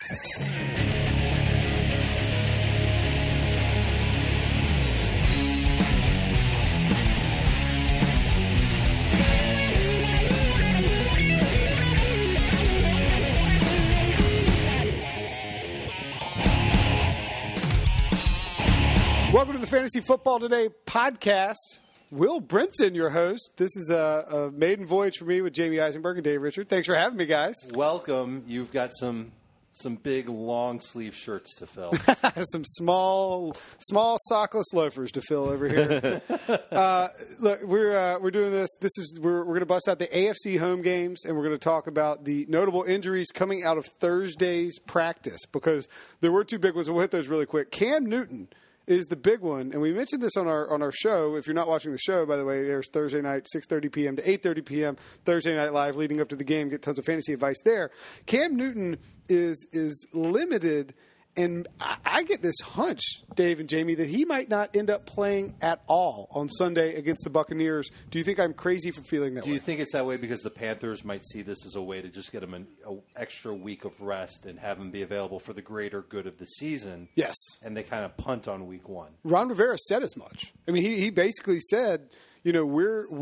Welcome to the Fantasy Football Today podcast. Will Brinson, your host. This is a maiden voyage for me with Jamie Eisenberg and Dave Richard. Thanks for having me, guys. Welcome. You've got some big long sleeve shirts to fill. Some small sockless loafers to fill over here. Look, we're doing this. We're going to bust out the AFC home games, and we're going to talk about the notable injuries coming out of Thursday's practice, because there were two big ones. We'll hit those really quick. Cam Newton is the big one, and we mentioned this on our show. If you're not watching the show, by the way, there's Thursday night, 6:30 p.m. to 8:30 p.m. Thursday Night Live, leading up to the game. Get tons of fantasy advice there. Cam Newton is limited, and I get this hunch, Dave and Jamie, that he might not end up playing at all on Sunday against the Buccaneers. Do you think I'm crazy for feeling that way? Do you think it's that way because the Panthers might see this as a way to just get him an extra week of rest and have him be available for the greater good of the season? Yes. And they kind of punt on week one. Ron Rivera said as much. I mean, he basically said, you know,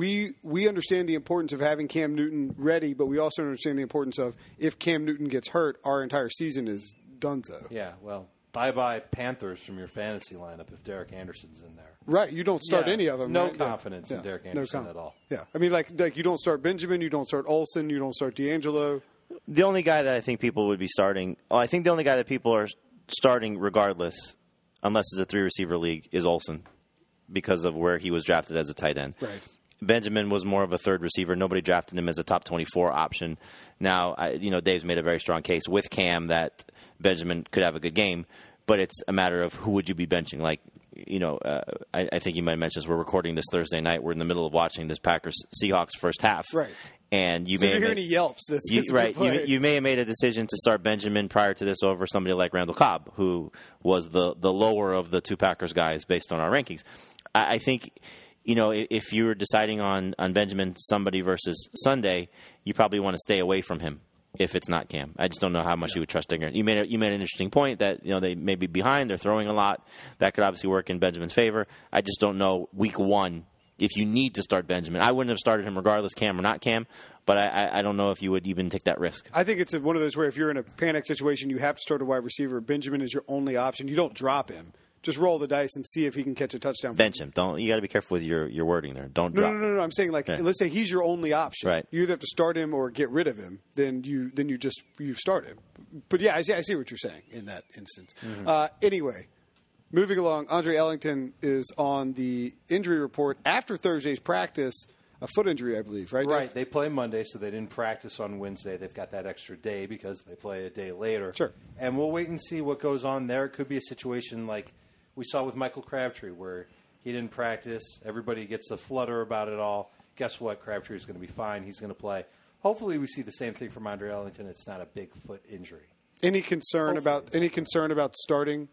we understand the importance of having Cam Newton ready, but we also understand the importance of, if Cam Newton gets hurt, our entire season is donezo. Yeah, well, bye-bye Panthers from your fantasy lineup if Derek Anderson's in there. Right, you don't start any of them. No right? confidence in Derek Anderson at all. Yeah, I mean, like you don't start Benjamin, you don't start Olsen, you don't start D'Angelo. The only guy that I think people would be starting, I think the only guy that people are starting regardless, unless it's a three-receiver league, is Olsen, because of where he was drafted as a tight end. Right. Benjamin was more of a third receiver. Nobody drafted him as a top 24 option. Now, Dave's made a very strong case with Cam that Benjamin could have a good game, but it's a matter of who would you be benching. Like, I think you might mention this. We're recording this Thursday night. We're in the middle of watching this Packers-Seahawks first half. Right. And you so may if you hear any yelps, that's right. You may have made a decision to start Benjamin prior to this over somebody like Randall Cobb, who was the lower of the two Packers guys based on our rankings. I think, if you were deciding on Benjamin somebody versus Sunday, you probably want to stay away from him if it's not Cam. I just don't know how much you would trust Dinger. You made an interesting point that they may be behind, they're throwing a lot. That could obviously work in Benjamin's favor. I just don't know week one if you need to start Benjamin. I wouldn't have started him regardless, Cam or not Cam, but I don't know if you would even take that risk. I think it's one of those where if you're in a panic situation, you have to start a wide receiver. Benjamin is your only option. You don't drop him. Just roll the dice and see if he can catch a touchdown. Bench him. You got to be careful with your wording there. Don't drop. No. I'm saying let's say he's your only option. Right. You either have to start him or get rid of him. Then you start him. But yeah, I see what you're saying in that instance. Mm-hmm. Anyway, moving along, Andre Ellington is on the injury report after Thursday's practice. A foot injury, I believe, right? Right. Dave? They play Monday, so they didn't practice on Wednesday. They've got that extra day because they play a day later. Sure. And we'll wait and see what goes on there. It could be a situation like we saw with Michael Crabtree, where he didn't practice. Everybody gets a flutter about it all. Guess what? Crabtree is going to be fine. He's going to play. Hopefully, we see the same thing from Andre Ellington. It's not a big foot injury. Any concern about starting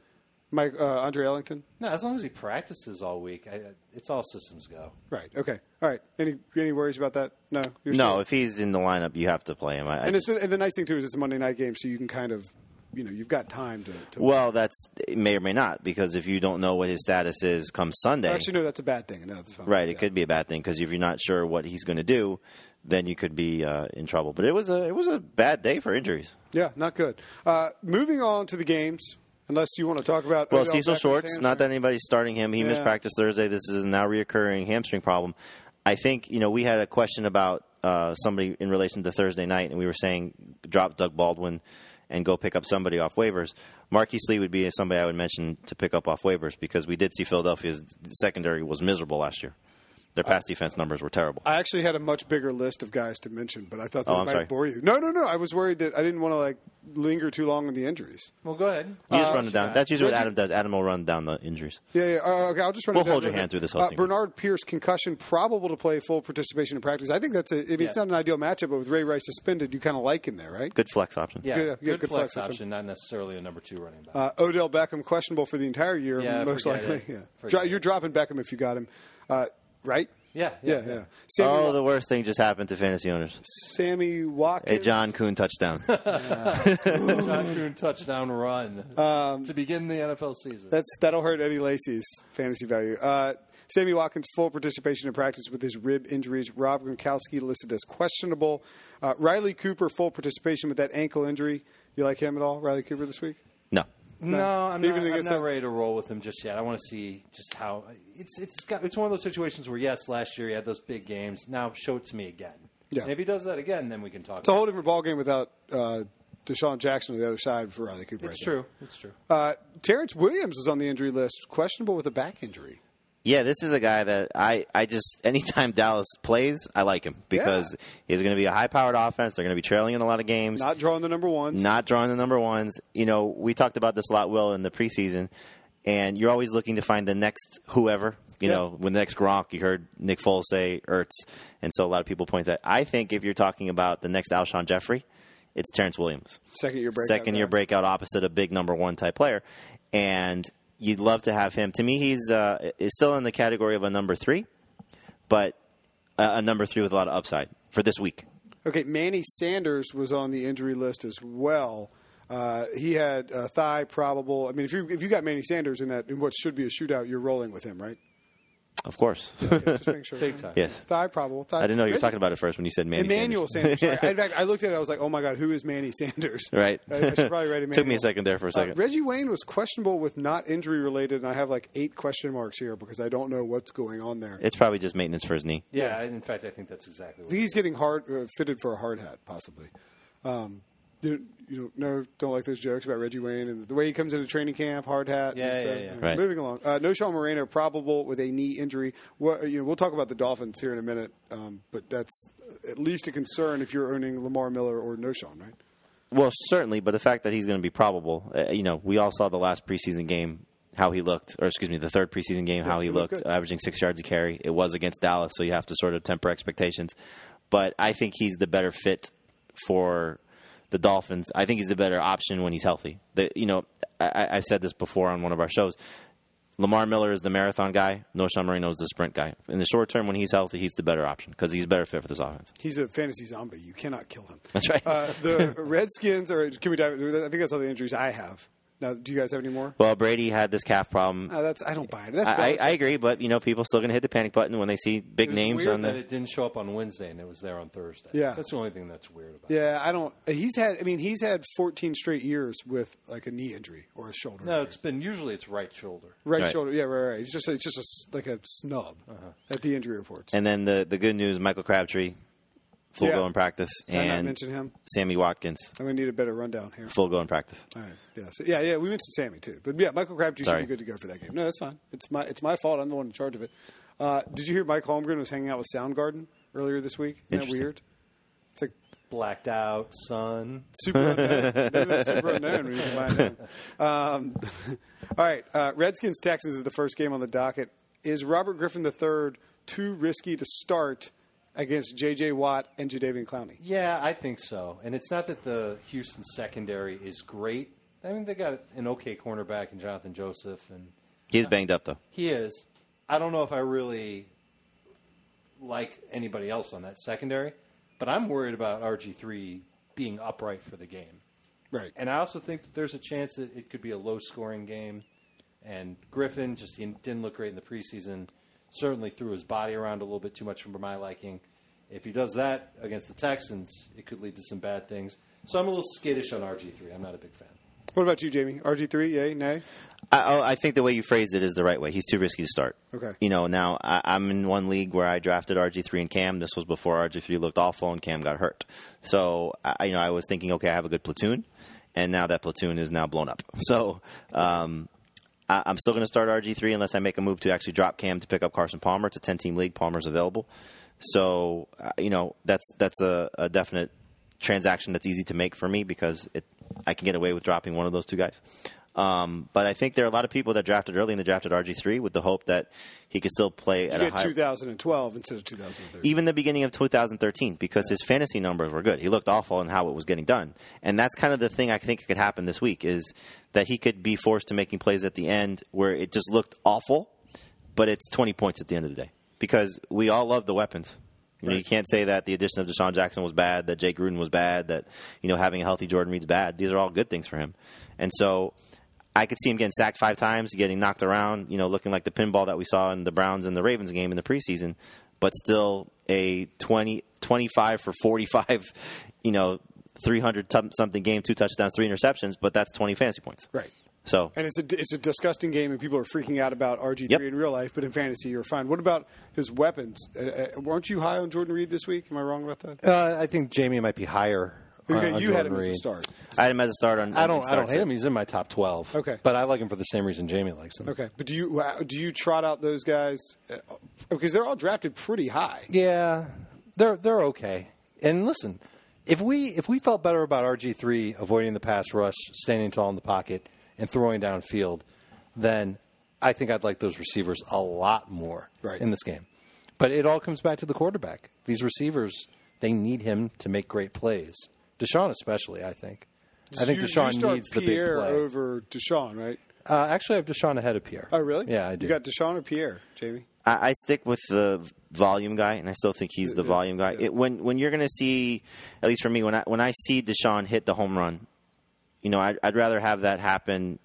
Andre Ellington? No, as long as he practices all week, it's all systems go. Right. Okay. All right. Any worries about that? No. No. If he's in the lineup, you have to play him. And the nice thing too is it's a Monday night game, so you can kind of. You've got time to. Well, it may or may not, because if you don't know what his status is come Sunday. Actually, no, that's a bad thing. No, that's fine. Right, it could be a bad thing, because if you're not sure what he's going to do, then you could be in trouble. But it was a bad day for injuries. Yeah, not good. Moving on to the games, unless you want to talk about. Well, Cecil Shorts, not that anybody's starting him. He missed practice Thursday. This is a now reoccurring hamstring problem. I think we had a question about somebody in relation to Thursday night, and we were saying drop Doug Baldwin and go pick up somebody off waivers. Marquise Lee would be somebody I would mention to pick up off waivers, because we did see Philadelphia's secondary was miserable last year. Their pass defense numbers were terrible. I actually had a much bigger list of guys to mention, but I thought that might bore you. No. I was worried that I didn't want to linger too long on the injuries. Well, go ahead. You just run it down. That's usually what Adam does. Adam will run down the injuries. Yeah. Okay, I'll just run it down. We'll hold your hand through this whole thing. Bernard Pierce, concussion, probable to play full participation in practice. I think that's it's not an ideal matchup, but with Ray Rice suspended, you kind of like him there, right? Good flex option. Yeah, good flex option, not necessarily a number 2 running back. Odell Beckham, questionable for the entire year, most likely. Yeah. You're dropping Beckham if you got him, right? Yeah. The worst thing just happened to fantasy owners. Sammy Watkins. A John Kuhn touchdown. John Kuhn touchdown run to begin the NFL season. That'll hurt Eddie Lacy's fantasy value. Sammy Watkins, full participation in practice with his rib injuries. Rob Gronkowski listed as questionable. Riley Cooper, full participation with that ankle injury. You like him at all, Riley Cooper, this week? No. No, I'm not ready to roll with him just yet. I want to see just how it's one of those situations where yes, last year he had those big games. Now show it to me again. Yeah. And if he does that again, then we can talk. It's a whole different ballgame without Deshaun Jackson on the other side for Riley Cooper. It's true. It's true. Terrence Williams was on the injury list, questionable with a back injury. Yeah, this is a guy that I just anytime Dallas plays, I like him because he's going to be a high-powered offense. They're going to be trailing in a lot of games. Not drawing the number ones. You know, we talked about this a lot, Will, in the preseason, and you're always looking to find the next whoever. You know, when the next Gronk, you heard Nick Foles say Ertz, and so a lot of people point that. I think if you're talking about the next Alshon Jeffrey, it's Terrence Williams. Second-year breakout opposite a big number one type player, and you'd love to have him. To me, he's still in the category of a number 3, but a number 3 with a lot of upside for this week. Okay, Manny Sanders was on the injury list as well. He had a thigh probable. I mean, if you got Manny Sanders in what should be a shootout, you're rolling with him, right? Of course. Just make sure. Big time. Yes. Thigh probable. I didn't know you were talking about it first when you said Manny Emmanuel Sanders. Right? In fact, I looked at it. I was like, oh, my God, who is Manny Sanders? Right. I should probably write Emmanuel. Took me a second there for a second. Reggie Wayne was questionable with not injury-related, and I have like 8 question marks here because I don't know what's going on there. It's probably just maintenance for his knee. Yeah, in fact, I think that's exactly what I think he's getting fitted for a hard hat, possibly. Don't like those jokes about Reggie Wayne and the way he comes into training camp, hard hat. Yeah. Right. Moving along. Knowshon Moreno, probable with a knee injury. We'll talk about the Dolphins here in a minute, but that's at least a concern if you're owning Lamar Miller or Knowshon, right? Well, certainly, but the fact that he's going to be probable, we all saw the last preseason game, how he looked, or excuse me, the third preseason game, how he looked, averaging 6 yards a carry. It was against Dallas, so you have to sort of temper expectations. But I think he's the better fit for the Dolphins. I think he's the better option when he's healthy. I've said this before on one of our shows. Lamar Miller is the marathon guy. Knowshon Moreno is the sprint guy. In the short term, when he's healthy, he's the better option because he's a better fit for this offense. He's a fantasy zombie. You cannot kill him. That's right. The Redskins, can we dive? I think that's all the injuries I have. Now, do you guys have any more? Well, Brady had this calf problem. I don't buy it. I agree, but people still going to hit the panic button when they see big names weird on the. That it didn't show up on Wednesday and it was there on Thursday. Yeah, that's the only thing that's weird about. Yeah, I don't. He's had 14 straight years with like a knee injury or a shoulder. No, injury. It's right shoulder. Right shoulder. Yeah, right. It's just like a snub at the injury reports. And then the good news: Michael Crabtree. Full go in practice. Did I not and mention him? Sammy Watkins. I'm going to need a better rundown here. Full go in practice. All right. Yeah. So, yeah. We mentioned Sammy too, but yeah, Michael Crabtree should be good to go for that game. No, that's fine. It's my fault. I'm the one in charge of it. Did you hear Mike Holmgren was hanging out with Soundgarden earlier this week? Isn't that weird? It's like blacked out sun. Super unknown. Super unknown. When you can find all right. Redskins Texans is the first game on the docket. Is Robert Griffin III too risky to start against J.J. Watt and Jadeveon Clowney? Yeah, I think so. And it's not that the Houston secondary is great. I mean, they got an okay cornerback in Jonathan Joseph. And he's banged up, though. He is. I don't know if I really like anybody else on that secondary, but I'm worried about RG3 being upright for the game. Right. And I also think that there's a chance that it could be a low-scoring game. And Griffin he didn't look great in the preseason. Certainly threw his body around a little bit too much for my liking. If he does that against the Texans, it could lead to some bad things. So I'm a little skittish on RG3. I'm not a big fan. What about you, Jamie? RG3, yay, nay? I think the way you phrased it is the right way. He's too risky to start. Okay. Now I'm in one league where I drafted RG3 and Cam. This was before RG3 looked awful and Cam got hurt. So I was thinking, okay, I have a good platoon, and now that platoon is now blown up. So I'm still going to start RG3 unless I make a move to actually drop Cam to pick up Carson Palmer. It's a 10-team league. Palmer's available. So, that's a definite transaction that's easy to make for me because I can get away with dropping one of those two guys. But I think there are a lot of people that drafted early and they drafted RG3 with the hope that he could still play at a high 2012 instead of 2013. Even the beginning of 2013 because his fantasy numbers were good. He looked awful in how it was getting done. And that's kind of the thing I think could happen this week is that he could be forced to making plays at the end where it just looked awful, but it's 20 points at the end of the day because we all love the weapons. You know, you can't say that the addition of Deshaun Jackson was bad, that Jay Gruden was bad, that, you know, having a healthy Jordan Reed's bad. These are all good things for him. And so I could see him getting sacked 5 times, getting knocked around, you know, looking like the pinball that we saw in the Browns and the Ravens game in the preseason, but still a 25 for 45, you know, 300-something game, 2 touchdowns, 3 interceptions, but that's 20 fantasy points. Right. So, and it's a disgusting game, and people are freaking out about RG3 Yep. in real life, but in fantasy, you're fine. What about his weapons? Weren't you high on Jordan Reed this week? Am I wrong about that? I think Jamie might be higher. Okay, on you had Jordan him as a Reed. start. I had him as a start on. I don't starts hate it. him. He's in my top 12. Okay. But I like him for the same reason Jamie likes him. Okay, but do you trot out those guys because they're all drafted pretty high? Yeah, they're okay. And listen, if we felt better about RG3 avoiding the pass rush, standing tall in the pocket, and throwing downfield, then I think I'd like those receivers a lot more in this game. But it all comes back to the quarterback. These receivers, they need him to make great plays. Deshaun especially, I think. I think Deshaun needs the big Pierre play. over Deshaun, right? Actually, I have Deshaun ahead of Pierre. Oh, really? Yeah, I do. You got Deshaun or Pierre, Jamie? I stick with the volume guy, and I still think he's the volume guy. Yeah. When you're going to see, at least for me, when I see Deshaun hit the home run, you know, I'd rather have that happen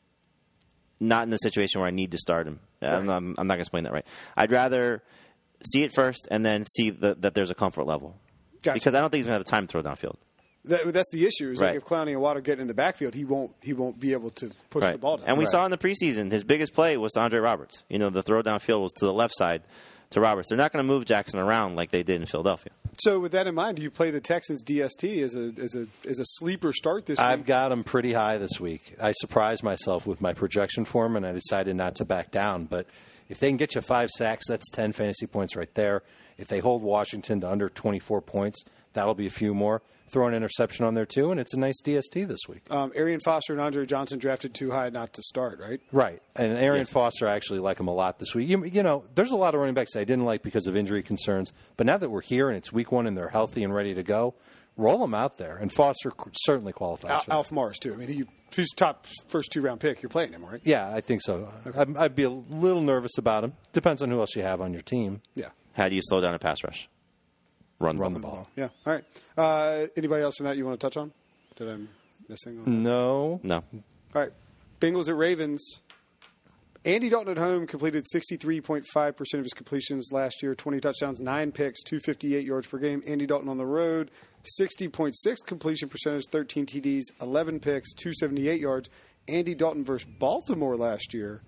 not in the situation where I need to start him. Right. I'm not going to explain that right. I'd rather see it first and then see that there's a comfort level. Gotcha. Because I don't think he's going to have time to throw downfield. That's the issue. Is Right. like if Clowney and Waddle get in the backfield, he won't be able to push the ball down. And we Right. saw in the preseason, his biggest play was to Andre Roberts. You know, the throw downfield was to the left side to Roberts. They're not going to move Jackson around like they did in Philadelphia. So with that in mind, do you play the Texans DST as a sleeper start this I've week? got him pretty high this week. I surprised myself with my projection for him, and I decided not to back down. But if they can get you 5 sacks, that's 10 fantasy points right there. If they hold Washington to under 24 points, that'll be a few more. Throw an interception on there, too, and it's a nice DST this week. Arian Foster and Andre Johnson drafted too high not to start, right? Right. And Arian Foster, I actually like him a lot this week. You know, there's a lot of running backs I didn't like because of injury concerns. But now that we're here and it's week 1 and they're healthy and ready to go, roll them out there. And Foster certainly qualifies for that. Alf Morris, too. I mean, he's top first 2-round pick. You're playing him, right? Yeah, I think so. I'd be a little nervous about him. Depends on who else you have on your team. Yeah. How do you slow down a pass rush? Run the ball. Yeah. All right. Anybody else from that you want to touch on? Did I miss anything on that? No. No. All right. Bengals at Ravens. Andy Dalton at home completed 63.5% of his completions last year, 20 touchdowns, 9 picks, 258 yards per game. Andy Dalton on the road, 60.6 completion percentage, 13 TDs, 11 picks, 278 yards. Andy Dalton versus Baltimore last year,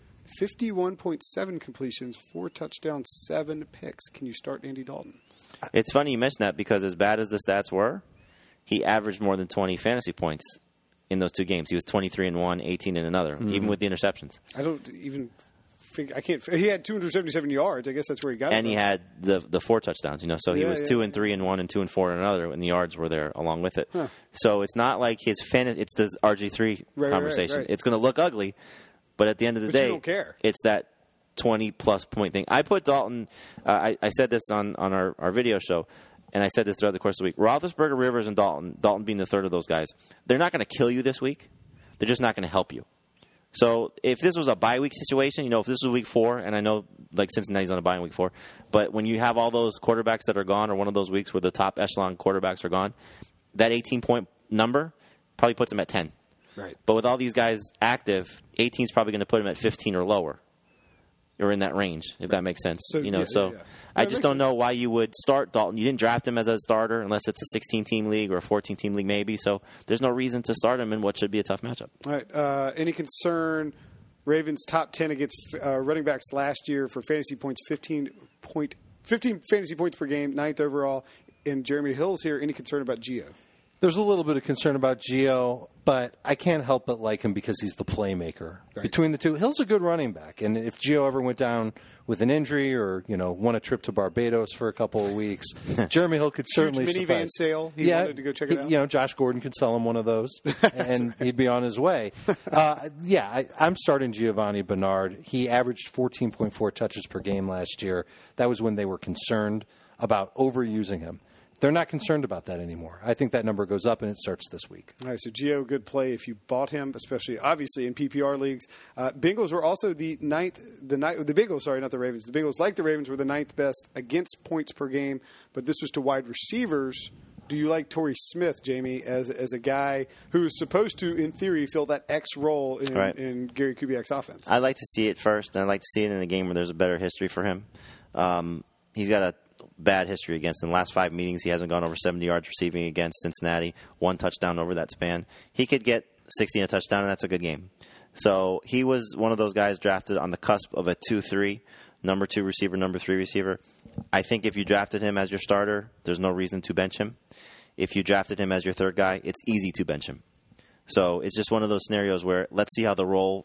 51.7 completions, 4 touchdowns, 7 picks. Can you start Andy Dalton? It's funny you mention that because as bad as the stats were, he averaged more than 20 fantasy points in those 2 games. He was 23 in one, 18 in another, even with the interceptions. I don't even think I can't. He had 277 yards. I guess that's where he got it. And he had the 4 touchdowns, you know, so he was 2 and 3 in one and 2 and 4 in another, and the yards were there along with it. Huh. So it's not like his it's the RG3 conversation. right. It's going to look ugly, but at the end of the But you day, don't care. it's that 20-plus point thing. I put Dalton, I said this on our video show, and I said this throughout the course of the week. Roethlisberger, Rivers, and Dalton being the third of those guys, they're not going to kill you this week. They're just not going to help you. So if this was a bye week situation, you know, if this was week 4, and I know like Cincinnati's on a bye in week 4, but when you have all those quarterbacks that are gone, or one of those weeks where the top echelon quarterbacks are gone, that 18-point number probably puts them at 10. Right. But with all these guys active, 18 is probably going to put them at 15 or lower, or in that range, if that makes sense. So, you know, yeah, so yeah, yeah. I That just makes don't sense. know why you would start Dalton. You didn't draft him as a starter unless it's a 16-team league or a 14-team league maybe. So there's no reason to start him in what should be a tough matchup. All right. Any concern? Ravens top 10 against running backs last year for fantasy points, 15 fantasy points per game, 9th overall. And Jeremy Hill's here. Any concern about Gio? There's a little bit of concern about Gio, but I can't help but like him because he's the playmaker. Right. Between the two, Hill's a good running back. And if Gio ever went down with an injury or, you know, won a trip to Barbados for a couple of weeks, Jeremy Hill could certainly Huge minivan suffice. sale. He wanted to go check it out. You know, Josh Gordon could sell him one of those, and he'd be on his way. I'm starting Giovanni Bernard. He averaged 14.4 touches per game last year. That was when they were concerned about overusing him. They're not concerned about that anymore. I think that number goes up, and it starts this week. All right, so Gio, good play if you bought him, especially obviously in PPR leagues. Bengals were also the Bengals, sorry, not the Ravens. The Bengals, like the Ravens, were the 9th best against points per game, but this was to wide receivers. Do you like Torrey Smith, Jamie, as a guy who is supposed to, in theory, fill that X role in Gary Kubiak's offense? I'd like to see it first, and I'd like to see it in a game where there's a better history for him. He's got a bad history against. In the last 5 meetings, he hasn't gone over 70 yards receiving against Cincinnati, 1 touchdown over that span. He could get 60 and a touchdown, and that's a good game. So he was one of those guys drafted on the cusp of a 2-3, number 2 receiver, number 3 receiver. I think if you drafted him as your starter, there's no reason to bench him. If you drafted him as your third guy, it's easy to bench him. So it's just one of those scenarios where let's see how the role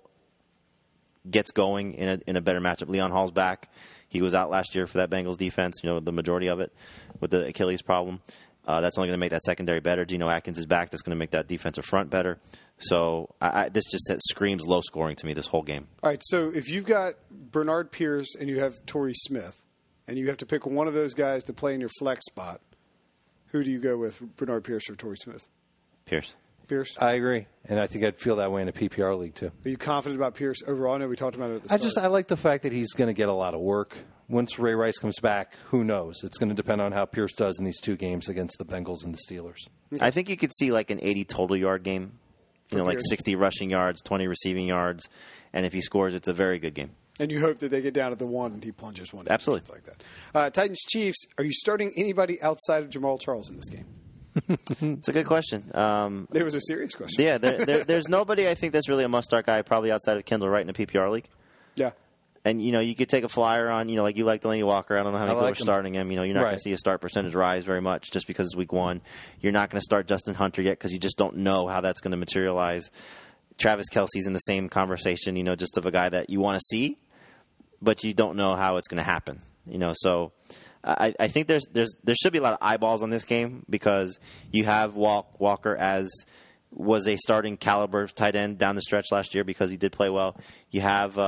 gets going in a better matchup. Leon Hall's back. He was out last year for that Bengals defense, the majority of it, with the Achilles problem. That's only going to make that secondary better. Geno Atkins is back. That's going to make that defensive front better. So this just screams low scoring to me, this whole game. All right, so if you've got Bernard Pierce and you have Torrey Smith, and you have to pick one of those guys to play in your flex spot, who do you go with, Bernard Pierce or Torrey Smith? Pierce. I agree, and I think I'd feel that way in a PPR league too. Are you confident about Pierce overall? I know we talked about it at the start. I like the fact that he's going to get a lot of work. Once Ray Rice comes back, who knows? It's going to depend on how Pierce does in these 2 games against the Bengals and the Steelers. I think you could see like an 80 total yard game, like 60 rushing yards, 20 receiving yards, and if he scores, it's a very good game. And you hope that they get down to the 1 and he plunges one. Absolutely. Like that. Titans Chiefs, are you starting anybody outside of Jamal Charles in this game? It's a good question. It was a serious question. Yeah, there's nobody I think that's really a must-start guy probably outside of Kendall Wright in a PPR league. Yeah. And, you could take a flyer on, like you like Delaney Walker. I don't know how many people are starting him. You're not going to see his start percentage rise very much just because it's week 1. You're not going to start Justin Hunter yet because you just don't know how that's going to materialize. Travis Kelce's in the same conversation, just of a guy that you want to see, but you don't know how it's going to happen. So I think there should be a lot of eyeballs on this game because you have Walker as was a starting caliber tight end down the stretch last year because he did play well. You have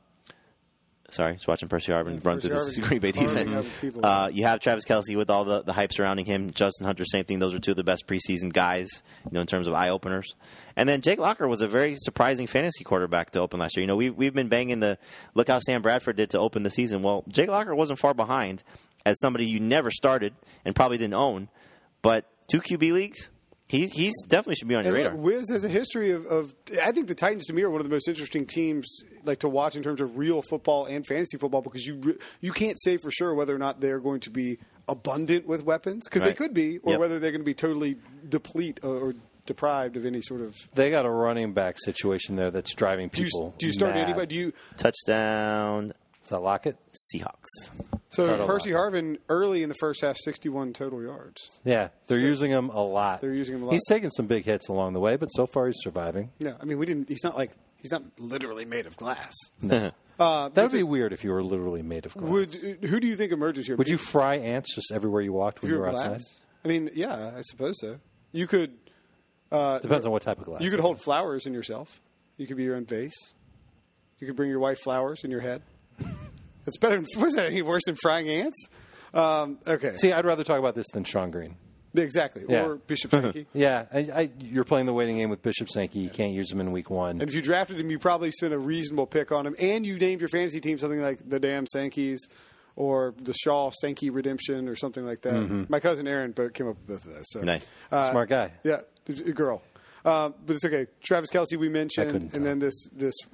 just watching Percy Harvin run through this Green Bay defense. You have Travis Kelce with all the hype surrounding him. Justin Hunter, same thing. Those are 2 of the best preseason guys, in terms of eye openers. And then Jake Locker was a very surprising fantasy quarterback to open last year. We've been banging look how Sam Bradford did to open the season. Well, Jake Locker wasn't far behind as somebody you never started and probably didn't own, but 2 QB leagues. He's definitely should be on your radar. Wiz has a history of. I think the Titans, to me, are one of the most interesting teams to watch in terms of real football and fantasy football because you can't say for sure whether or not they're going to be abundant with weapons because they could be, or whether they're going to be totally deplete or deprived of any sort of. They got a running back situation there that's driving people. Do you start mad. anybody? Touchdown? Is that Lockett? Seahawks. So Percy Harvin early in the first half, 61 total yards. Yeah, they're using him a lot. He's taken some big hits along the way, but so far he's surviving. Yeah, I mean, he's not literally made of glass. No. That would be weird if you were literally made of glass. Who do you think emerges here? Would you fry ants just everywhere you walked when you were outside? I mean, yeah, I suppose so. You could. Depends on what type of glass. You could hold flowers in yourself. You could be your own vase. You could bring your wife flowers in your head. That's better. Was that any worse than frying ants? Okay. See, I'd rather talk about this than Sean Green. Exactly. Yeah. Or Bishop Sankey. Yeah. You're playing the waiting game with Bishop Sankey. You can't use him in week 1. And if you drafted him, you probably spent a reasonable pick on him. And you named your fantasy team something like the damn Sankeys or the Shaw Sankey Redemption or something like that. Mm-hmm. My cousin Aaron came up with both of those. So. Nice. Smart guy. Yeah. A girl. But it's okay. Travis Kelce we mentioned, and then this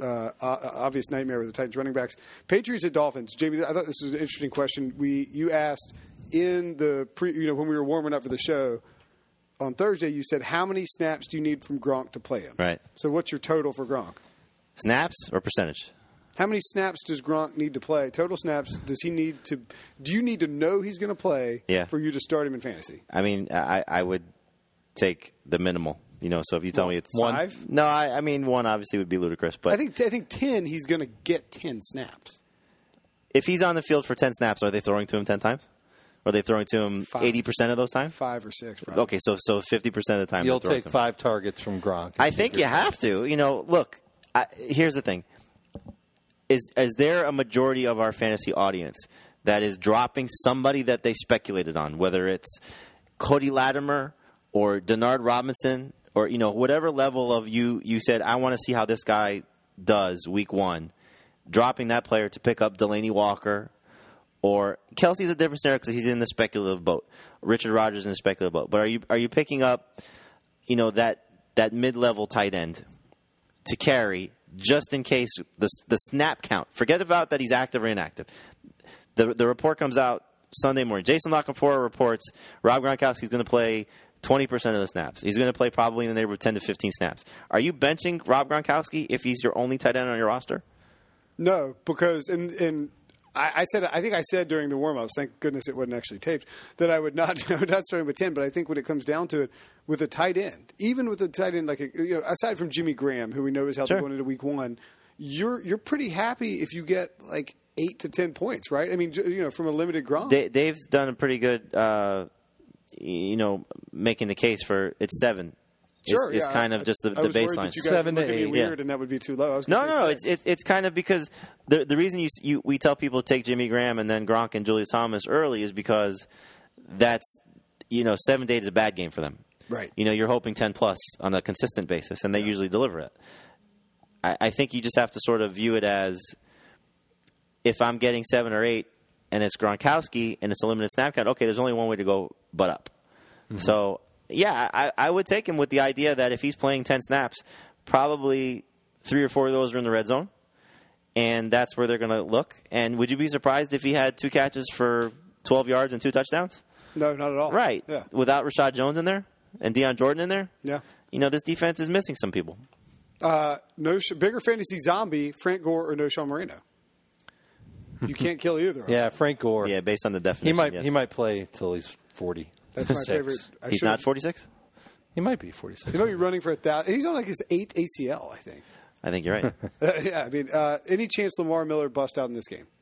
obvious nightmare with the Titans running backs. Patriots at Dolphins. Jamie, I thought this was an interesting question. You asked in the when we were warming up for the show on Thursday. You said how many snaps do you need from Gronk to play him? Right. So what's your total for Gronk? Snaps or percentage? How many snaps does Gronk need to play? Total snaps does he need to? Do you need to know he's going to play for you to start him in fantasy? I mean, I would take the minimal. So if you tell me it's 5? No, I mean 1 obviously would be ludicrous. But I think 10. He's going to get 10 snaps. If he's on the field for 10 snaps, are they throwing to him 10 times? Or are they throwing to him 80% of those times? 5 or 6. Probably. Okay, so 50% of the time you'll take 5 targets from Gronk. I think you have to. Look, here's the thing: is there a majority of our fantasy audience that is dropping somebody that they speculated on, whether it's Cody Latimer or Denard Robinson or, whatever level of you said, I want to see how this guy does week one, dropping that player to pick up Delaney Walker, or Kelsey's a different scenario because he's in the speculative boat. Richard Rodgers in the speculative boat. But are you picking up, that mid-level tight end to carry just in case the snap count? Forget about that he's active or inactive. The report comes out Sunday morning. Jason Lockenfora reports Rob Gronkowski's going to play 20% of the snaps. He's going to play probably in the neighborhood of 10 to 15 snaps. Are you benching Rob Gronkowski if he's your only tight end on your roster? No, because I think I said during the warm-ups, thank goodness it wasn't actually taped, that I would not starting with 10. But I think when it comes down to it, with a tight end, even with a tight end aside from Jimmy Graham, who we know is healthy going into week one, you're pretty happy if you get 8 to 10 points, right? I mean, from a limited Gronk. Dave's done a pretty good, making the case for it's 7. Sure, it's kind of just the baseline. 7 to 8, weird, and that would be too low. It's kind of because the reason we tell people to take Jimmy Graham and then Gronk and Julius Thomas early is because that's 7 days is a bad game for them. Right. You're hoping 10 plus on a consistent basis, and they usually deliver it. I think you just have to sort of view it as if I'm getting 7 or 8 and it's Gronkowski and it's a limited snap count. Okay, there's only one way to go, but up. Mm-hmm. So. Yeah, I would take him with the idea that if he's playing 10 snaps, probably 3 or 4 of those are in the red zone, and that's where they're going to look. And would you be surprised if he had 2 catches for 12 yards and 2 touchdowns? No, not at all. Right. Yeah. Without Rashad Jones in there and Deion Jordan in there? Yeah. This defense is missing some people. Bigger fantasy zombie, Frank Gore or no Sean Marino? You can't kill either. Yeah, Frank Gore. Yeah, based on the definition. He might play till he's 40. That's my favorite. He's not 46? He might be 46. He might be running for 1,000. He's on his 8th ACL, I think. I think you're right. Yeah, I mean, any chance Lamar Miller bust out in this game?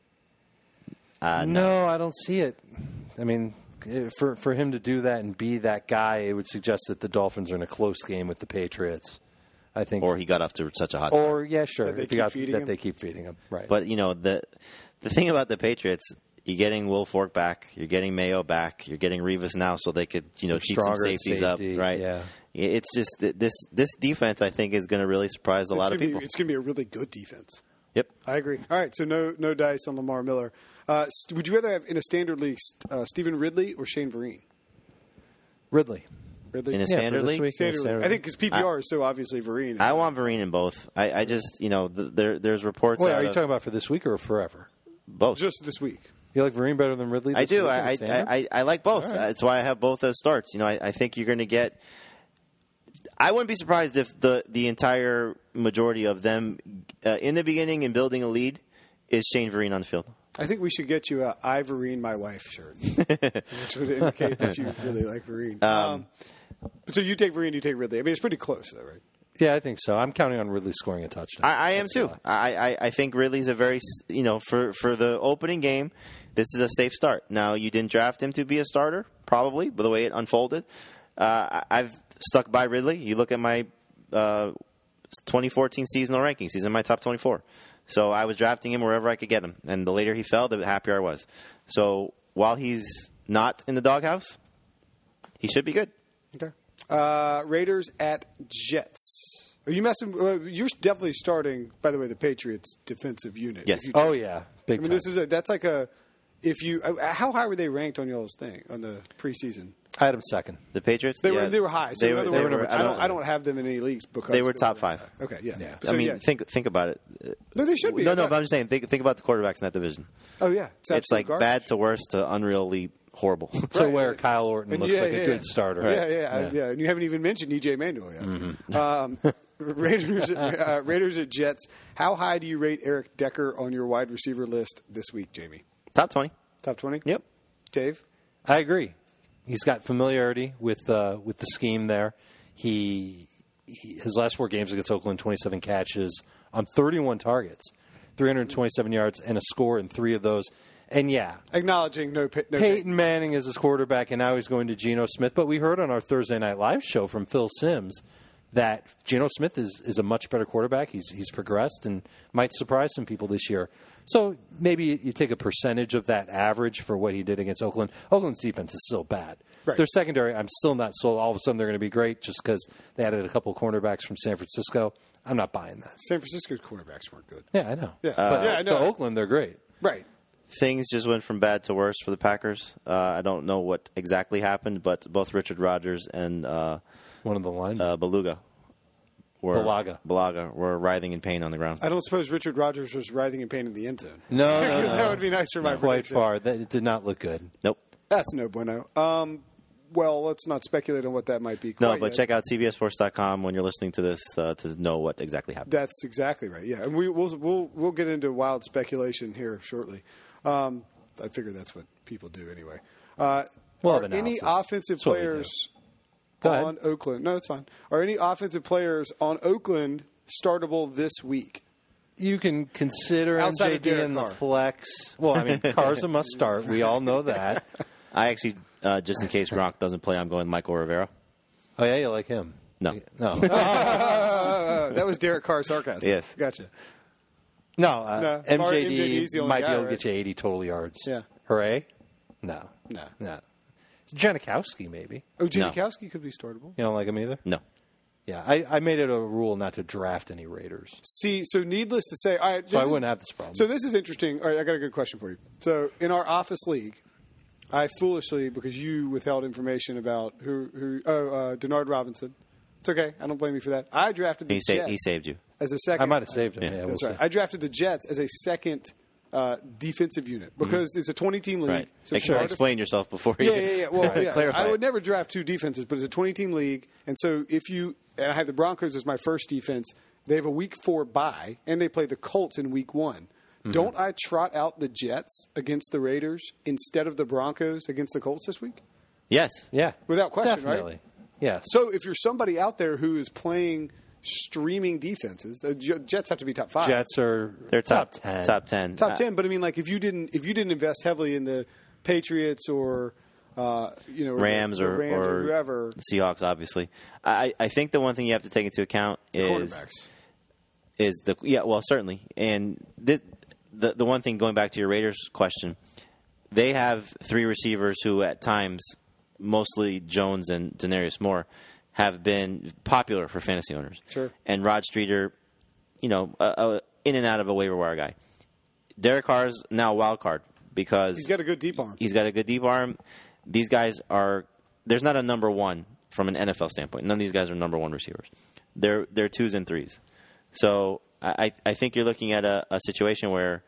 No, I don't see it. I mean, for him to do that and be that guy, it would suggest that the Dolphins are in a close game with the Patriots. I think, or he got off to such a hot start. Or yeah, sure, They keep feeding him, right? But the thing about the Patriots. You're getting Will Fork back. You're getting Mayo back. You're getting Revis now, so they could cheat some safeties up, right? Yeah. It's just this defense. I think is going to really surprise a lot of people. It's going to be a really good defense. Yep, I agree. All right, so no dice on Lamar Miller. Would you rather have in a standard league Stephen Ridley or Shane Vereen? Ridley. In a standard league? Standard league. I think because PPR is so obviously Vereen. I want Vereen in both. I just there's reports. Wait, are you talking about for this week or forever? Both. Just this week. You like Vereen better than Ridley? I do. I like both. Right. That's why I have both as starts. I think you're going to get. I wouldn't be surprised if the entire majority of them in the beginning and building a lead is Shane Vereen on the field. I think we should get you a "I Vereen my wife" shirt, which would indicate that you really like Vereen. So you take Vereen, you take Ridley. I mean, it's pretty close, though, right? Yeah, I think so. I'm counting on Ridley scoring a touchdown. I am too. I think Ridley's a very for the opening game. This is a safe start. Now, you didn't draft him to be a starter, probably, by the way it unfolded. I've stuck by Ridley. You look at my 2014 seasonal rankings. He's in my top 24. So I was drafting him wherever I could get him. And the later he fell, the happier I was. So while he's not in the doghouse, he should be good. Okay. Raiders at Jets. Are you messing? You're definitely starting, by the way, the Patriots defensive unit. Yes. Oh, yeah. Big time. That's like a... If you, how high were they ranked on y'all's thing on the preseason? I had them second. The Patriots, they were high. So they were number two. I don't have them in any leagues because they were top 5. Okay, yeah. So, I mean, think about it. No, they should be. No, but I'm just saying. Think about the quarterbacks in that division. Oh yeah, it's like garbage. Bad to worst to unreally horrible. So where Kyle Orton looks like a good starter. Right? Yeah. And you haven't even mentioned EJ Manuel yet. Mm-hmm. Raiders at Jets. How high do you rate Eric Decker on your wide receiver list this week, Jamie? Top 20. Top 20? Yep. Dave? I agree. He's got familiarity with the scheme there. His last 4 games against Oakland, 27 catches on 31 targets, 327 yards, and a score in 3 of those. And yeah, acknowledging no Peyton Manning is his quarterback, and now he's going to Geno Smith. But we heard on our Thursday Night Live show from Phil Simms that Geno Smith is a much better quarterback. He's progressed and might surprise some people this year. So maybe you take a percentage of that average for what he did against Oakland. Oakland's defense is still bad. Right. Their secondary, I'm still not sold. All of a sudden they're going to be great just because they added a couple cornerbacks from San Francisco. I'm not buying that. San Francisco's cornerbacks weren't good. Yeah, I know. Yeah. But Yeah, I know. to Oakland, they're great. Right. Things just went from bad to worse for the Packers. I don't know what exactly happened, but both Richard Rodgers and One of the line. Balaga Balaga. were writhing in pain on the ground. I don't suppose Richard Rodgers was writhing in pain in the end zone. No, Because that would be nice for my Quite prediction. far. That it did not look good. Nope. That's no bueno. Well, let's not speculate on what that might be. No, quite but yet. check out CBSSports.com when you're listening to this to know what exactly happened. That's exactly right. Yeah, and we'll get into wild speculation here shortly. I figure that's what people do anyway. Well, are of any analysis. offensive That's what we do. players Go ahead. on Oakland? No, it's fine. Are any offensive players on Oakland startable this week? You can consider Outside of MJD Derek in the Carr. flex. Well, I mean, Carr's a must start. We all know that. I actually, just in case Gronk doesn't play, I'm going Michael Rivera. Oh, yeah, you like him? No. No. That was Derek Carr sarcasm. Yes. Gotcha. No, No, MJD MJD's the only might guy, be able to right? get you 80 total yards. Yeah. Hooray? No. No. Janikowski, maybe. Oh, No. Janikowski could be startable. You don't like him either? No. Yeah, I made it a rule not to draft any Raiders. See, so needless to say, all right, So I wouldn't have this problem. So this is interesting. All right, I got a good question for you. So in our office league, I foolishly, because you withheld information about Denard Robinson. It's okay. I don't blame you for that. I drafted the Jets He saved you. as a second. I might have saved him. Yeah. Yeah, we'll That's right. see. I drafted the Jets as a second defensive unit because it's a 20-team league. Right. So it's hard to- Explain yourself before you yeah. Well, yeah. clarify. I would never draft two defenses, but it's a 20-team league, and so if you and I have the Broncos as my first defense, they have a Week 4 bye, and they play the Colts in Week 1. Mm-hmm. Don't I trot out the Jets against the Raiders instead of the Broncos against the Colts this week? Yes. Yeah. Without question, Definitely. right? Yes. So if you're somebody out there who is playing streaming defenses, Jets have to be top 5. Jets are They're top 10. Top 10. Top 10, but I mean, like if you didn't invest heavily in the Patriots or Rams the or whoever, Seahawks, obviously. I think the one thing you have to take into account cornerbacks. is certainly, and the one thing going back to your Raiders question, they have 3 receivers who at times, mostly Jones and Denarius Moore, have been popular for fantasy owners. Sure. And Rod Streeter, in and out of a waiver wire guy. Derek Carr's now a wild card because He's got a good deep arm. He's got a good deep arm. These guys are. There's not a number one from an NFL standpoint. None of these guys are number one receivers. They're 2s and 3s. So I think you're looking at a situation where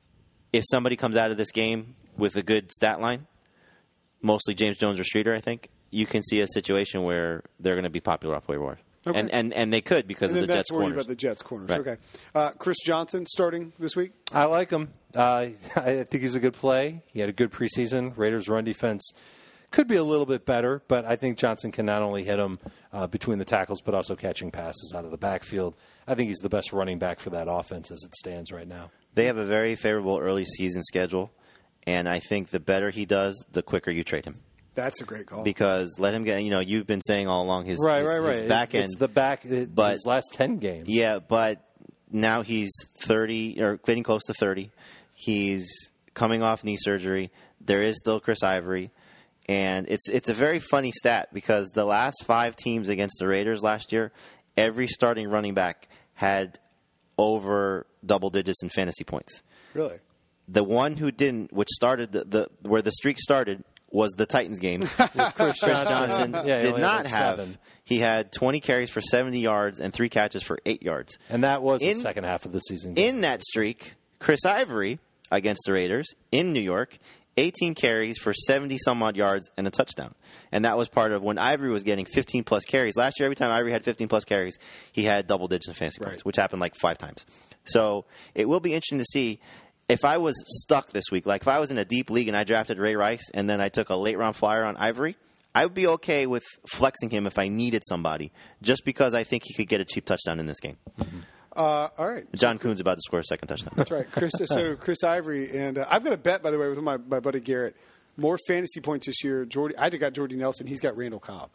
if somebody comes out of this game with a good stat line, mostly James Jones or Streeter, I think you can see a situation where they're going to be popular off waiver wire. Okay. And they could because And of then the that's Jets worried corners. about the Jets corners. Right. Okay. Chris Johnson starting this week. I like him. I think he's a good play. He had a good preseason. Raiders' run defense could be a little bit better, but I think Johnson can not only hit him between the tackles, but also catching passes out of the backfield. I think he's the best running back for that offense as it stands right now. They have a very favorable early season schedule, and I think the better he does, the quicker you trade him. That's a great call. Because let him get. You've been saying all along his back end. It's the back. But- his last 10 games. Yeah, but now he's 30 or getting close to 30. He's coming off knee surgery. There is still Chris Ivory, and it's a very funny stat because the last 5 teams against the Raiders last year, every starting running back had over double digits in fantasy points. Really? The one who didn't, which started where the streak started, was the Titans game. Chris Johnson Yeah, he did only not had have. 7. He had 20 carries for 70 yards and 3 catches for 8 yards. And that was the In- second half of the season. In that streak, Chris Ivory against the Raiders in New York, 18 carries for 70-some-odd yards and a touchdown. And that was part of when Ivory was getting 15-plus carries. Last year, every time Ivory had 15-plus carries, he had double digits in fantasy points, which happened like 5 times. So it will be interesting to see if I was stuck this week, like if I was in a deep league and I drafted Ray Rice and then I took a late-round flyer on Ivory, I would be okay with flexing him if I needed somebody, just because I think he could get a cheap touchdown in this game. All right. John Kuhn's about to score a second touchdown. That's right. Chris Ivory. And I've got a bet, by the way, with my buddy Garrett. More fantasy points this year. I got Jordy Nelson. He's got Randall Cobb.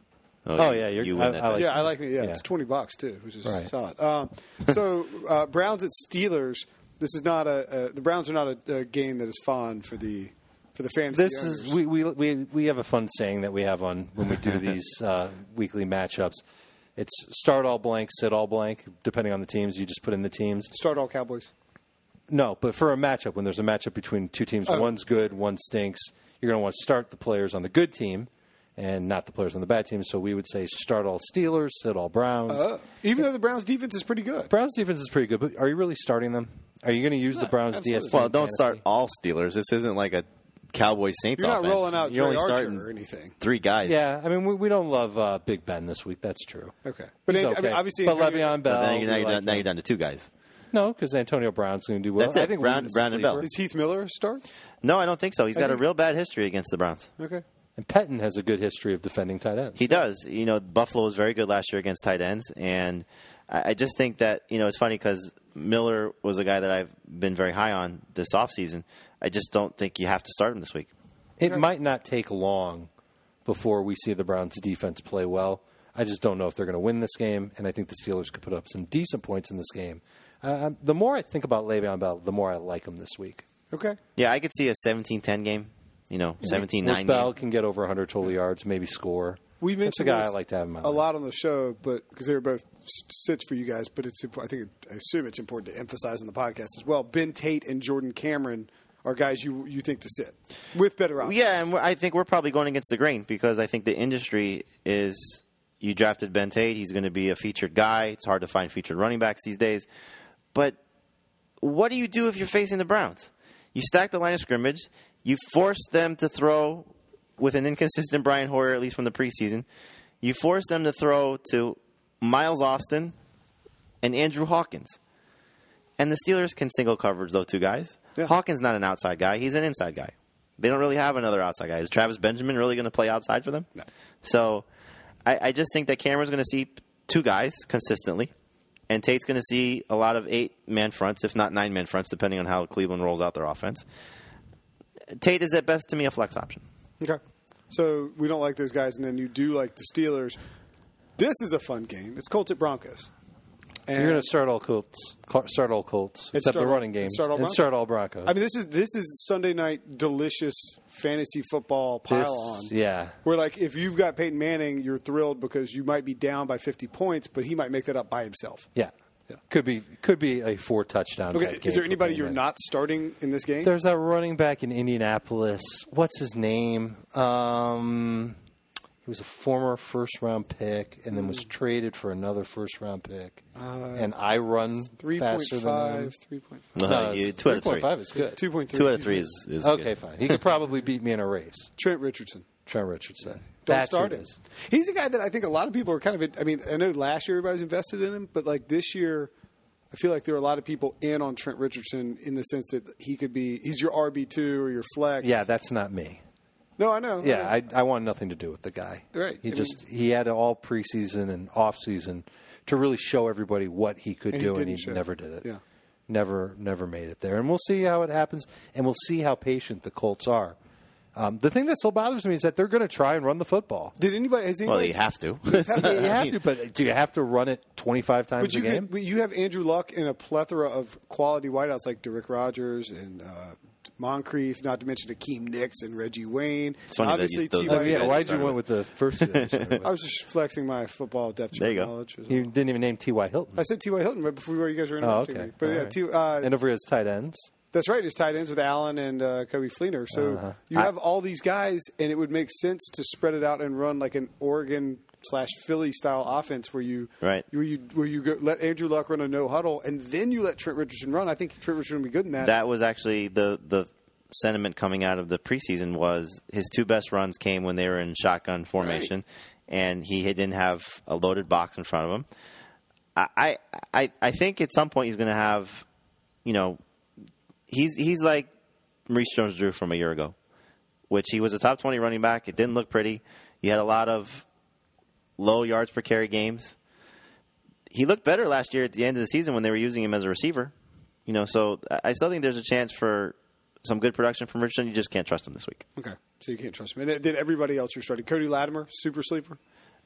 Oh, yeah, you win that. I like Yeah, it. I like it. Yeah, Yeah. it's $20 too, which is Right. solid. So Browns at Steelers. This is not the Browns are not a game that is fun for the fantasy. This owners. is we have a fun saying that we have on when we do these weekly matchups. It's start all blank, sit all blank. Depending on the teams, you just put in the teams. Start all Cowboys. No, but for a matchup, when there's a matchup between two teams, one's good, one stinks. You're going to want to start the players on the good team, and not the players on the bad team. So we would say start all Steelers, sit all Browns. Even though the Browns defense is pretty good. Browns defense is pretty good, but are you really starting them? Are you going to use the Browns absolutely. DST? Well, in don't fantasy? start all Steelers. This isn't like a Cowboys Saints You're not offense. rolling out You're Trey only Archer starting or anything. 3 guys. Yeah, I mean, we don't love Big Ben this week. That's true. Okay, but He's I mean, okay. obviously, but Antonio- Le'Veon Bell. But then we now like you're him. down to 2 guys. No, because Antonio Brown's going to do well. That's it. I think Brown Williams is and a Bell. sleeper. is Heath Miller start? No, I don't think so. He's got a think- real bad history against the Browns. Okay. And Pettin has a good history of defending tight ends. He does. You know, Buffalo was very good last year against tight ends, and I just think that, you know, it's funny because Miller was a guy that I've been very high on this offseason. I just don't think you have to start him this week. It might not take long before we see the Browns' defense play well. I just don't know if they're going to win this game, and I think the Steelers could put up some decent points in this game. The more I think about Le'Veon Bell, the more I like him this week. Okay. Yeah, I could see a 17-10 game, you know, 17-9 Where game. Bell can get over 100 total yards, maybe score. We That's the mentioned guy this I like to have in my a lineup. lot on the show, but because they were both sits for you guys, but it's I assume it's important to emphasize on the podcast as well. Ben Tate and Jordan Cameron are guys you think to sit with better options. Yeah, and I think we're probably going against the grain because I think the industry is you drafted Ben Tate. He's going to be a featured guy. It's hard to find featured running backs these days. But what do you do if you're facing the Browns? You stack the line of scrimmage. You force them to throw with an inconsistent Brian Hoyer, at least from the preseason. You force them to throw to Miles Austin and Andrew Hawkins. And the Steelers can single coverage those 2 guys. Yeah. Hawkins not an outside guy. He's an inside guy. They don't really have another outside guy. Is Travis Benjamin really going to play outside for them? No. So I just think that Cameron's going to see 2 guys consistently. And Tate's going to see a lot of 8-man fronts, if not 9-man fronts, depending on how Cleveland rolls out their offense. Tate is at best, to me, a flex option. Okay. So we don't like those guys, and then you do like the Steelers. This is a fun game. It's Colts at Broncos. And You're going to start all Colts, except the running game, start all and Broncos. start all Broncos. I mean, this is Sunday night delicious fantasy football pile on. Yeah. Where like if you've got Peyton Manning, you're thrilled because you might be down by 50 points, but he might make that up by himself. Yeah. Yeah. Could be a 4-touchtouchdown. Okay, type is game there for anybody Peyton you're Manning. not starting in this game? There's that running back in Indianapolis. What's his name? He was a former first-round pick and then was traded for another first-round pick. And I run faster than him. 3.5, 3.5. No, 2 out of 3. 3.5 is good. 2.3. 2 out of 3 is Okay, good. fine. He could probably beat me in a race. Trent Richardson. Trent Richardson. Don't That's start who it him. is. He's a guy that I think a lot of people are kind of. I mean, I know last year everybody was invested in him, but like this year, I feel like there are a lot of people in on Trent Richardson in the sense that he could be. He's your RB2 or your flex. Yeah, that's not me. No, I know. Yeah, I want nothing to do with the guy. Right. He had all preseason and off season to really show everybody what he could And he do, and didn't he show. never did it. Yeah. Never made it there. And we'll see how it happens, and we'll see how patient the Colts are. The thing that still bothers me is that they're going to try and run the football. Did anybody? Has Well, anybody? you have to. You have to, but do you have to run it 25 times But a game? you have Andrew Luck in a plethora of quality wideouts like Derrick Rogers and Moncrief, not to mention Akeem Nicks and Reggie Wayne. It's funny that Obviously, those T.Y. are Yeah, guys why'd to you start went with. with the first two? that you started with? I was just flexing my football depth There chart you go. knowledge. You didn't even name T.Y. Hilton. I said T.Y. Hilton right before you guys were interrupting okay. me. But All yeah, right. And over his tight ends. that's right. His tight ends with Allen and Kobe Fleener. So you have all these guys, and it would make sense to spread it out and run like an Oregon/Philly style offense where you Right. where you go, let Andrew Luck run a no huddle, and then you let Trent Richardson run. I think Trent Richardson would be good in that. That was actually the sentiment coming out of the preseason was his 2 best runs came when they were in shotgun formation, and he didn't have a loaded box in front of him. I think at some point he's going to have, you know, he's like Maurice Jones-Drew from a year ago, which he was a top 20 running back. It didn't look pretty. You had a lot of low yards per carry games. He looked better last year at the end of the season when they were using him as a receiver. You know, so I still think there's a chance for some good production from Richardson. You just can't trust him this week. Okay, so you can't trust him. And did everybody else you're starting? Cody Latimer, super sleeper.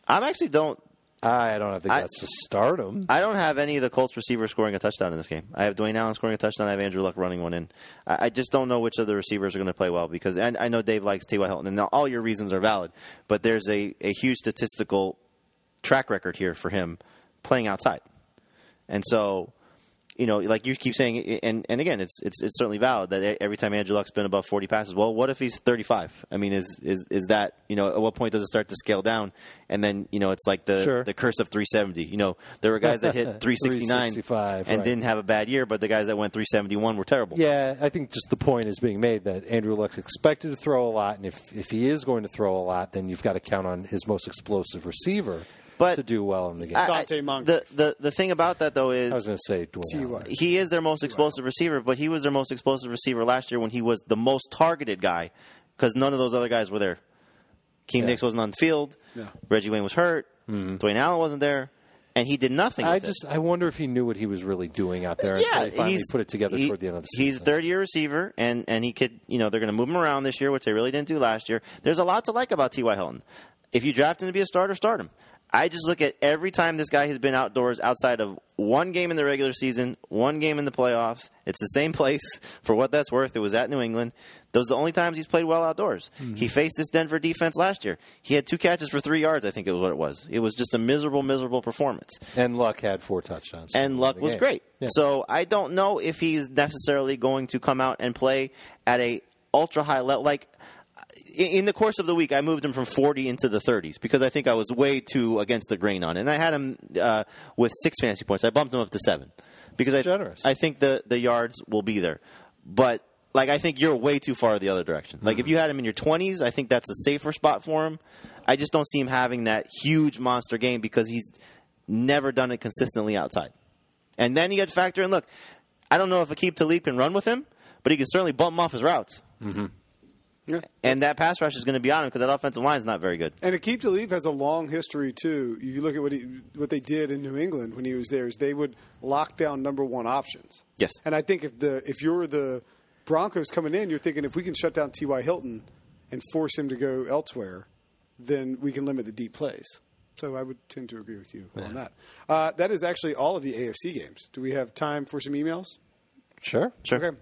I don't think that's to start him. I don't have any of the Colts receivers scoring a touchdown in this game. I have Dwayne Allen scoring a touchdown. I have Andrew Luck running one in. I just don't know which of the receivers are going to play well because I know Dave likes T.Y. Hilton, and all your reasons are valid, but there's a huge statistical track record here for him playing outside. And so, like you keep saying, and again, it's certainly valid that every time Andrew Luck's been above 40 passes. Well, what if he's 35? I mean, is that, at what point does it start to scale down? And then, it's like the curse of 370. There were guys that hit 369 and didn't have a bad year, but the guys that went 371 were terrible. Yeah, I think just the point is being made that Andrew Luck's expected to throw a lot, and if he is going to throw a lot, then you've got to count on his most explosive receiver to do well in the game. Dante Montgomery. The thing about that, though, is I was going to say Dwayne. He is their most explosive receiver, but he was their most explosive receiver last year when he was the most targeted guy because none of those other guys were there. Keem Nicks wasn't on the field. Yeah. Reggie Wayne was hurt. Mm-hmm. Dwayne Allen wasn't there. And he did nothing. I wonder if he knew what he was really doing out there until he finally put it together toward the end of the season. He's a third-year receiver, and he could, they're going to move him around this year, which they really didn't do last year. There's a lot to like about T.Y. Hilton. If you draft him to be a starter, start him. I just look at every time this guy has been outdoors outside of one game in the regular season, one game in the playoffs. It's the same place for what that's worth. It was at New England. Those are the only times he's played well outdoors. Mm-hmm. He faced this Denver defense last year. He had 2 catches for 3 yards, I think it was what it was. It was just a miserable, miserable performance. And Luck had 4 touchdowns. And Luck was great. Yeah. So I don't know if he's necessarily going to come out and play at a ultra-high level. Like, in the course of the week, I moved him from 40 into the 30s because I think I was way too against the grain on it. And I had him with 6 fantasy points. I bumped him up to 7 because I think the yards will be there. But I think you're way too far the other direction. Like if you had him in your 20s, I think that's a safer spot for him. I just don't see him having that huge monster game because he's never done it consistently outside. And then you got to factor in, look, I don't know if Aqib Talib can run with him, but he can certainly bump him off his routes. Mm-hmm. Yeah, and that pass rush is going to be on him because that offensive line is not very good. And Aqib Talib has a long history too. You look at what they did in New England when he was there is they would lock down number 1 options. Yes. And I think if you're the Broncos coming in, you're thinking if we can shut down T.Y. Hilton and force him to go elsewhere, then we can limit the deep plays. So I would tend to agree with you on that. That is actually all of the AFC games. Do we have time for some emails? Sure. Okay.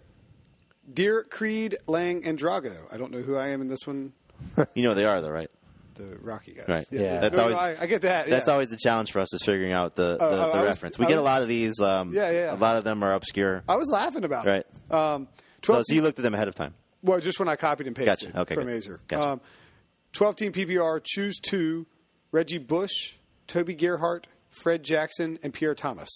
Dear Creed, Lang, and Drago. I don't know who I am in this one. You know they are, though, right? The Rocky guys. Right. Yeah. That's always, I get that. That's always the challenge for us is figuring out the reference. We get a lot of these. A lot of them are obscure. I was laughing about it. Right. So you looked at them ahead of time? Well, just when I copied and pasted from good. Azer. Gotcha. 12-team PPR, choose 2, Reggie Bush, Toby Gerhart, Fred Jackson, and Pierre Thomas.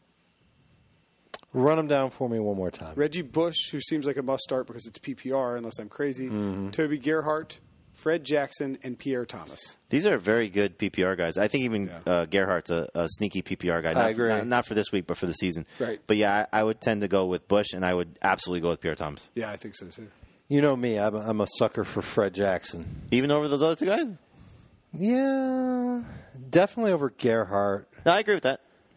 Run them down for me one more time. Reggie Bush, who seems like a must start because it's PPR, unless I'm crazy. Mm-hmm. Toby Gerhart, Fred Jackson, and Pierre Thomas. These are very good PPR guys. I think even Gerhart's a sneaky PPR guy. I agree. Not for this week, but for the season. Right. But yeah, I would tend to go with Bush, and I would absolutely go with Pierre Thomas. Yeah, I think so too. You know me, I'm a sucker for Fred Jackson. Even over those other 2 guys? Yeah, definitely over Gerhart. No, I agree with that.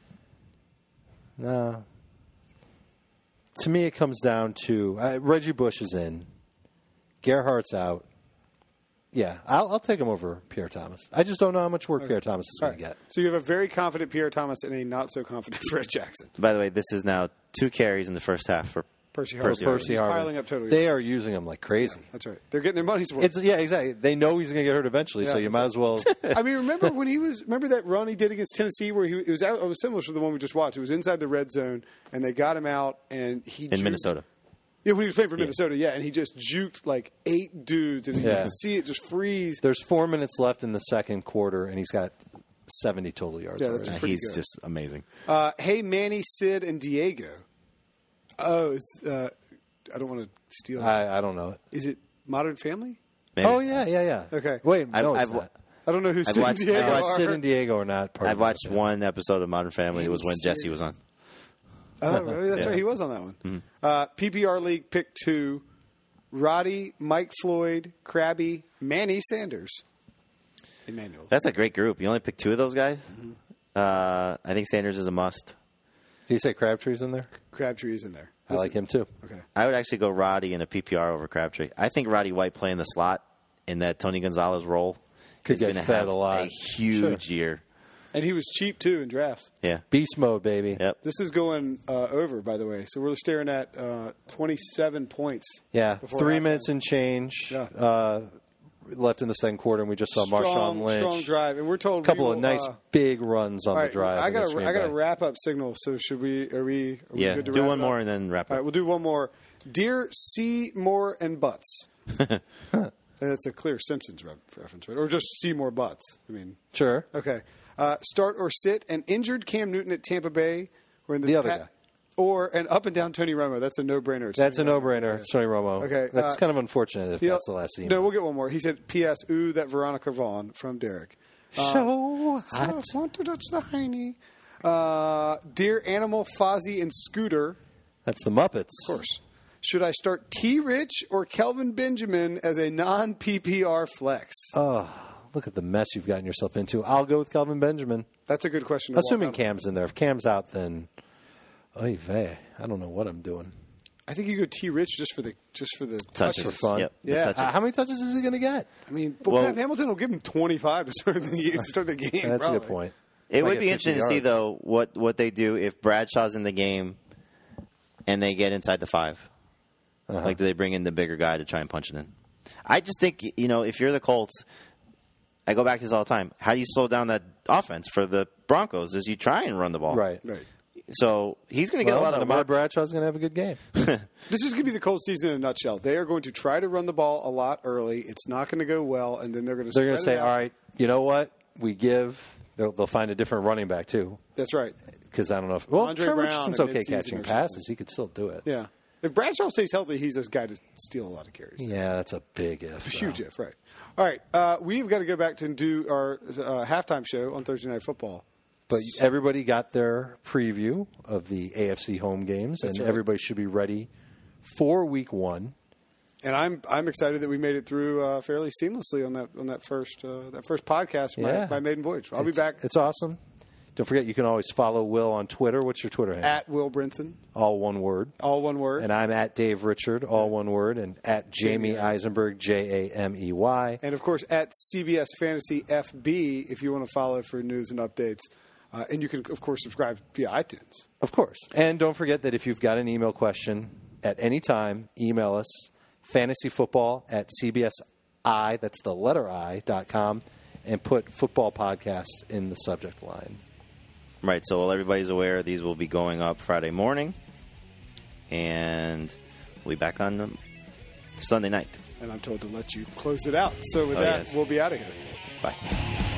No. To me, it comes down to Reggie Bush is in, Gerhardt's out. Yeah, I'll take him over Pierre Thomas. I just don't know how much work Pierre Thomas is going to get. So you have a very confident Pierre Thomas and a not so confident Fred Jackson. By the way, this is now 2 carries in the first half for Percy Harvin. Percy Harvin. Piling up totally. They are using him like crazy. Yeah, that's right. They're getting their money's worth. Exactly. They know he's going to get hurt eventually, so you might as well. I mean, remember that run he did against Tennessee where it was similar to the one we just watched. It was inside the red zone, and they got him out, and he in Minnesota. Yeah, when he was playing for Minnesota, and he just juked like 8 dudes, and you can see it just freeze. There's 4 minutes left in the second quarter, and he's got 70 total yards. Yeah, that's pretty he's good. Just amazing. Hey, Manny, Sid, and Diego. Oh, I don't want to steal. I don't know it. Is it Modern Family? Maybe. Oh yeah. Okay. Wait, no, it's not. I don't know who Sid and Diego are. Sid and Diego are not part I've watched one episode of Modern Family. It was when Jesse was on. Oh, that's right. He was on that one. Mm-hmm. PPR League pick 2, Roddy, Mike Floyd, Krabby, Manny Sanders. Emmanuel. That's a great group. You only pick 2 of those guys? Mm-hmm. I think Sanders is a must. Do you say Crabtree's in there? Crabtree is in there. I like him too. Okay. I would actually go Roddy in a PPR over Crabtree. I think Roddy White playing the slot in that Tony Gonzalez role Could is get going to fed have a lot. huge year. And he was cheap, too, in drafts. Yeah. Beast mode, baby. Yep. This is going over, by the way. So we're staring at 27 points. Yeah, before 3 halftime. minutes and change Yeah. left in the second quarter, and we just saw Marshawn Lynch. Strong drive. And we're told A couple we of will, nice big runs on all the right, drive. I got against Green a Bay. wrap up signal. So should we? Are we Yeah. good to Do wrap one it up? more and then wrap All right, up. we'll do one more. Dear Seymour and Butts. That's a clear Simpsons reference, right? Or just Seymour Butts. I mean, Sure. okay. Start or sit an injured Cam Newton at Tampa Bay, or in The other guy. or an up and down Tony Romo. That's a no-brainer. It's That's a Tony Romo. no-brainer. It's Tony Romo. Okay, That's kind of unfortunate if Yeah. that's the last email. No, we'll get one more. He said, P.S. Ooh, that Veronica Vaughn from Derek. So So I want to touch the hiney. Dear Animal, Fozzie, and Scooter. That's the Muppets. Of course. Should I start T. Rich or Kelvin Benjamin as a non-PPR flex? Oh, look at the mess you've gotten yourself into. I'll go with Kelvin Benjamin. That's a good question. To Assuming walk out. Cam's in there. If Cam's out, then oy vey. I don't know what I'm doing. I think you go T. Rich just for the Touches. touches. fun. Yep. the Yeah. touches. How many touches is he going to get? I mean, Well- Pat Hamilton will give him 25 to start the game. That's probably. a good point. It Might would get be 50 interesting to see, yards. though, what they do if Bradshaw's in the game and they get inside the 5. Like, do they bring in the bigger guy to try and punch it in? I just think, if you're the Colts, I go back to this all the time. How do you slow down that offense for the Broncos? Is you try and run the ball. Right. Right. So he's going to get a lot of Ahmad work. Bradshaw's going to have a good game. This is going to be the Colts season in a nutshell. They are going to try to run the ball a lot early. It's not going to go well, and then they're going to They're going to spread say, it out. all right, you know what? We give. They'll find a different running back, too. That's right. Because I don't know if. Well, Andre Trevor Brown Richardson's in okay mid-season catching or passes. He could still do it. Yeah. If Bradshaw stays healthy, he's this guy to steal a lot of carries. Yeah, that's a big if. Huge if, right. All right. We've got to go back to do our halftime show on Thursday Night Football. But everybody got their preview of the AFC home games, and right. everybody should be ready for Week 1. And I'm excited that we made it through fairly seamlessly on that first podcast, my maiden voyage. I'll be back It's awesome. Don't forget, you can always follow Will on Twitter. What's your Twitter handle? at Will Brinson, All one word. all one word. And I'm at Dave Richard, all one word, and at Jamie Eisenberg, Jamey. And, of course, at CBS Fantasy FB if you want to follow for news and updates. And you can, of course, subscribe via iTunes. Of course. And don't forget that if you've got an email question at any time, email us, fantasyfootball@cbsi, that's the letter I.com, and put football podcast in the subject line. Right, so while everybody's aware, these will be going up Friday morning, and we'll be back on Sunday night. And I'm told to let you close it out. So with Oh, that, yes. we'll be out of here. Bye.